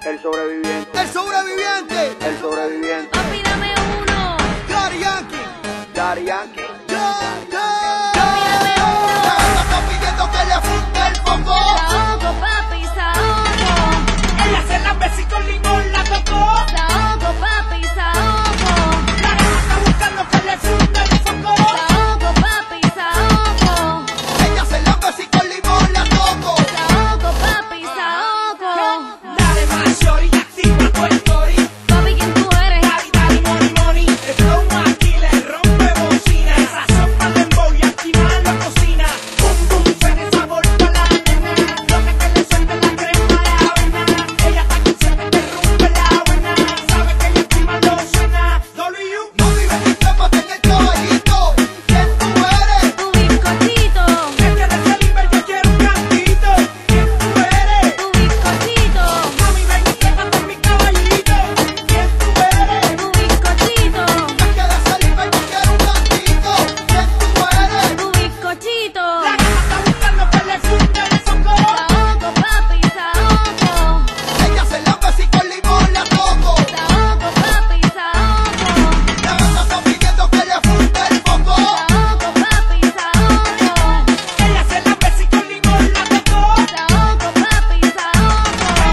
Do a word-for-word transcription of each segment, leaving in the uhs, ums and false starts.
El sobreviviente. El sobreviviente. El sobreviviente. Papi, dame uno. Daddy Yankee. Daddy Yankee. Yeah, yeah. Papi, dame uno. La gata está pidiendo que le funde el foco. Saoco, papi, saoco. Ella se la besí con limón, la tocó. Saoco, papi, saoco. La gata está buscando que le funda el foco. Saoco, papi, saoco. Ella se la besí con limón, la toco. Saoco, papi, saoco. Dale más, shorty, activa tu story. Papi, ¿quién tú eres? Dale, dale, money, money. El flow aquí le rompe bocina. Esa sopa de emboy activa en la cocina. Boom, boom, suena el sabor pa' la nena. Lo que te le suelta la crema a la avena. Ella está que se te rompe la avena. Sabe que ella activa lo suena. W. No vives ni trépate en el caballito. ¿Quién tú eres? Tu bizcochito. Es que de ese nivel yo quiero un cantito. ¿Quién tú eres? Tu bizcochito. Mami, ven y trépate en mi caballito. ¿Quién tú eres? Tu bizcochito. Es que de salir me quiero un cantito. ¿Quién tú eres? Tu bizcochito. La gata está buscando que le funde el foco. Saoco, papi, saoco. Ella se la besí con limón, la toco. Saoco, papi, saoco. La gata está pidiendo que le funde el foco. Saoco, papi, saoco. Ella se la besí con limón, la tocó. Saoco, papi, saoco.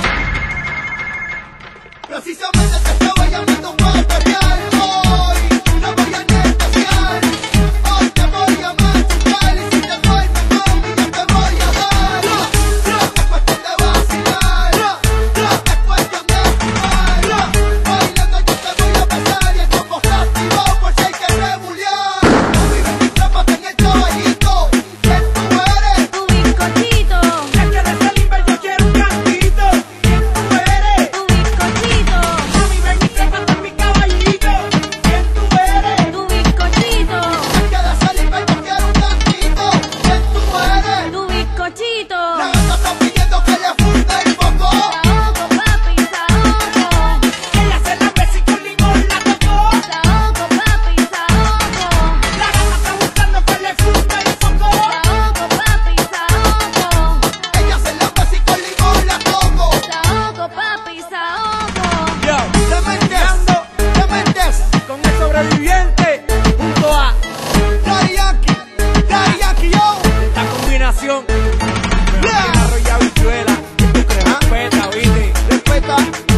Precisamente te estaba llamando para pelear. Hoy no voy a ni especial. Hoy te voy a machucar. Y si te doy mejor, yo te voy a dar. No es cuestión de vacilar. No es cuestión de fumar. Bailando yo te voy a besar. Y el combo está activado por si hay que rebuliar. No vives ni trépate en el caballito. ¿Quién tú eres? Tu bizcochito. Es que de ese nivel yo quiero un cantito. ¿Quién tú eres? Tu bizcochito. Mami, ven y trépate en mi caballito. ¿Quién tú eres? Tu bizcochito. Es que de salir me quiero un cantito. ¿Quién tú eres? Tu bizcochito. La gata está pidiendo que le funde el foco. Saoco, papi, saoco. Ella se la besí con limón, la tocó. Saoco, papi, saoco. La gata está buscando que le funde el foco. Saoco, papi, saoco. Ella se la besí con limón, la toco. Saoco, papi, saoco. Yo, Dementes, Dementes, con el sobreviviente junto a Daddy Yankee, Daddy Yankee, yo. esta combinación. Yeah. Arroyo y habichuela. ¿Qué tú crees? Respeta, ¿viste? Respeta.